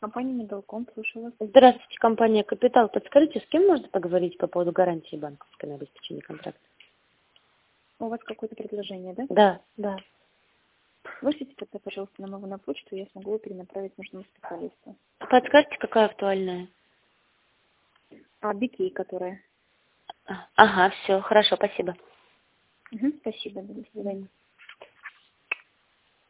Компания Медалком, слушаю вас. Здравствуйте, компания «Капитал». Подскажите, с кем можно поговорить по поводу гарантии банковской на обеспечение контракта? У вас какое-то предложение, да? Да, да. Вышлите тогда, пожалуйста, на новую на почту, я смогу его перенаправить нужному специалисту. Подскажите, какая актуальная? BK, которая. Ага, все, хорошо, спасибо. Спасибо, до свидания.